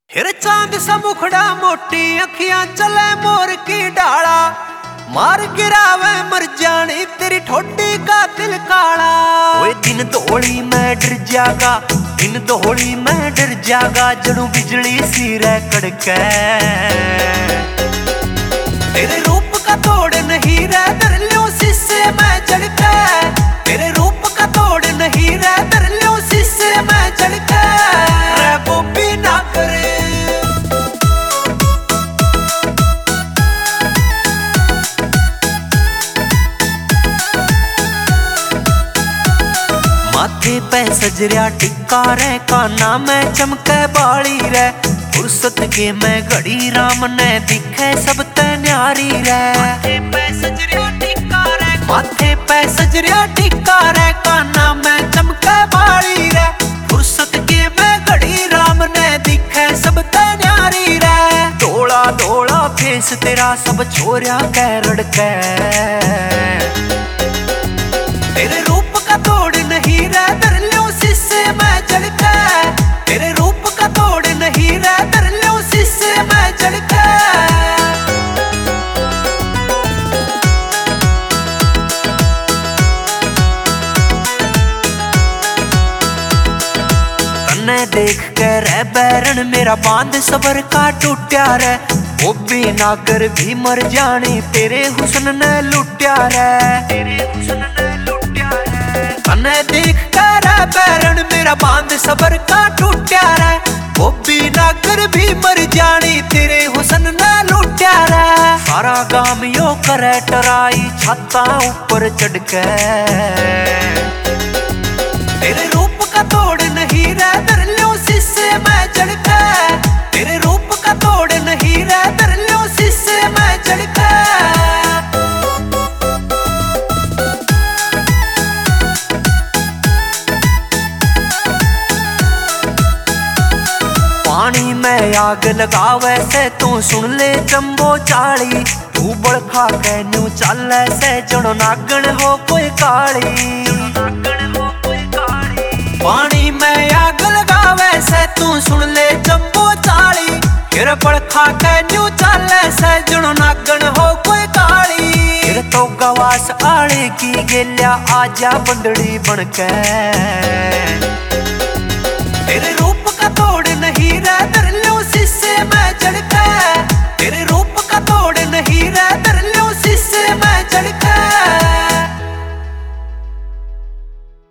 हिर चांद सा मुखड़ा मोटी अखियां चले मोर की डाला मार गिरावे मर जानी तेरी ठोडी का दिल काला। ओए दिन दौड़ी मैं डर जागा, दिन दौड़ी मैं डर जागा जड़ू बिजली सी रे कड़के। तेरे रूप का तोड़ नहीं रे दर लो शीशे में जड़के। तेरे रूप का तोड़ नहीं रे दर लो शीशे में जड़के। रे वो भी ना करे माथे पे सजरिया टिक्का रे काना में चमके बाली रे। फुर्सत के मैं घड़ी राम ने दिखे सब ते न्यारी रे। माथे पे सजरिया टिक्का रे, माथे पे सजरिया टिक्का रे काना में चमके बाली रे। फुर्सत के मैं घड़ी राम ने दिखे सब ते न्यारी रे। धोला धोला फेस तेरा सब छोरिया कै रड़के। तेरे रूप का तोड़ नहीं रे दर लो शीशे में जड़के। तेरे रूप का तोड़ नहीं रे दर लो शीशे में जड़के। तन्ने देख के रे बैरन मेरा बांध सबर का टूट्या रे। वो भी नागर भी मर जानी तेरे हुस्न ने लुट्या रे। तेरे हुस्न ने तन्ने देख कर बैरन मेरा बांध सबर का टूट्या रे। वो भी नागर भी मर जानी तेरे हुस्न ने लुट्या रे। सारा गाम यो करे टराई छाता ऊपर चढ़ के। तेरे रूप का तोड़ नहीं रे दर लो शीशे में जड़के। तेरे रूप का तोड़ नहीं रे दर लो शीशे में जड़के। पानी में आग लगावे से तू सुन ले जम्बो चाली। तू बड़खा के न्यू चल से जड़ो नागन हो कोई काली। पानी में आग लगावे से तू सुन ले जम्बो चाली। फिर बड़खा के न्यू चल से जड़ो नागन हो कोई काली। फिर तो गवास आले की गेल्या आजा बंदड़ी बनके। तेरे रूप का तोड़ नहीं रे दर लो शीशे में जड़के। तेरे